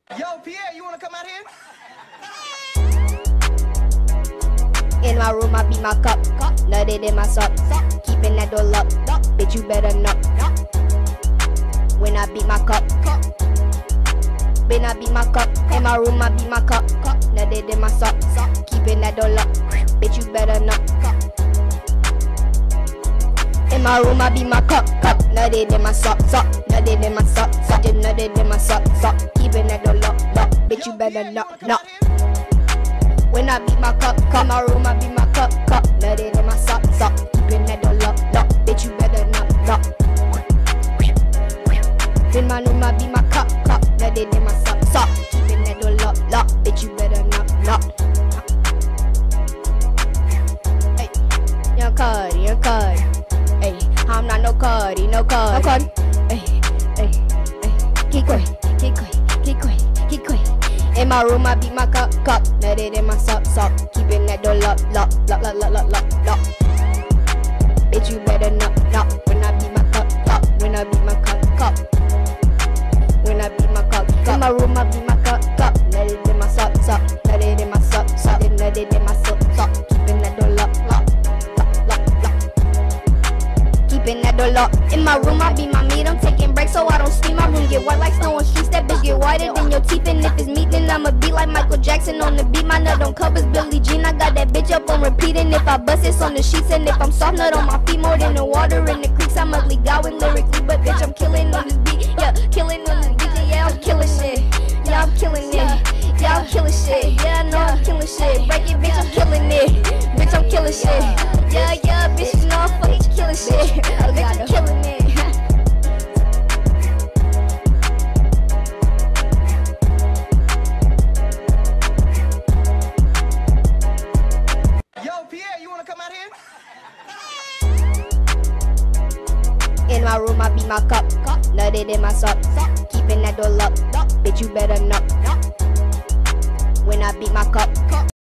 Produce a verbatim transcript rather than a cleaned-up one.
Yo, Pierre, you wanna come out here? In my room, I beat my cup, nutted in my sock, keeping that door locked. Bitch, you better knock. When I beat my cup, when I beat my cup. In my room, I beat my cup, nutted in my sock, keeping that door locked. Bitch, you better knock. In my room, I beat my cup, cup, nutted in my sock, sock, nutted in my sock, sock, nutted in my sock, sock, keeping that door locked, lock. Bitch, you better knock, knock. When I beat my cup, cup, my room, I beat my cup, cup, nutted in my sock, sock, keeping that door locked, lock. Bitch, you better knock, knock. In my room, I beat my cup, cup, nutted in my sock, sock, keeping that door locked, lock. Bitch, you better knock, knock. Hey, young Cuddy, young Cuddy. Hey, I'm not no Cuddy, no Cuddy. No Cuddy. Hey, hey, hey. Keep quick, keep quick, keep quick, keep quick. In my room, I beat my cup, cup, nutted in my sock, sock, keeping that door locked, lock, lock, lock, lock, lock, lock, lock. Bitch, you better knock, knock. When I beat my cup, cup, when I beat my cup, cup. When I beat my cup, cup. In my room, I beat my cup, cup, nutted in my sock, sock, nutted in my sock, sock, nutted in my sock, sock, keeping that door locked, lock, lock, lock, lock. Keeping that door locked. In my room, I beat my meat. I'm taking breaks so I don't steam. My room get white like snow on streets. That bitch get whiter than your teeth. And if it's meat, then I'ma be like Michael Jackson on the beat. My nut on covers, Billie Jean. I got that bitch up on repeat. And if I bust it's on the sheets. And if I'm soft nut on my feet, more than the water in the creeks. I'm ugly going lyrically, but bitch, I'm killing on this beat. Yeah, killing on this beat. Yeah, I'm killing shit. Yeah, I'm killing it. Yeah, I'm killing shit. Yeah, I know I'm killing shit. Break it, bitch, I'm killing it. Bitch, I'm killing shit. Yeah, yeah, bitch, you know I'm fucking killing shit. Bitch, I'm killing it. Yo, Pierre, you wanna come out here? In my room, I beat my cup, nutted in my sock, keeping that door locked. Bitch, you better knock. When I beat my cup,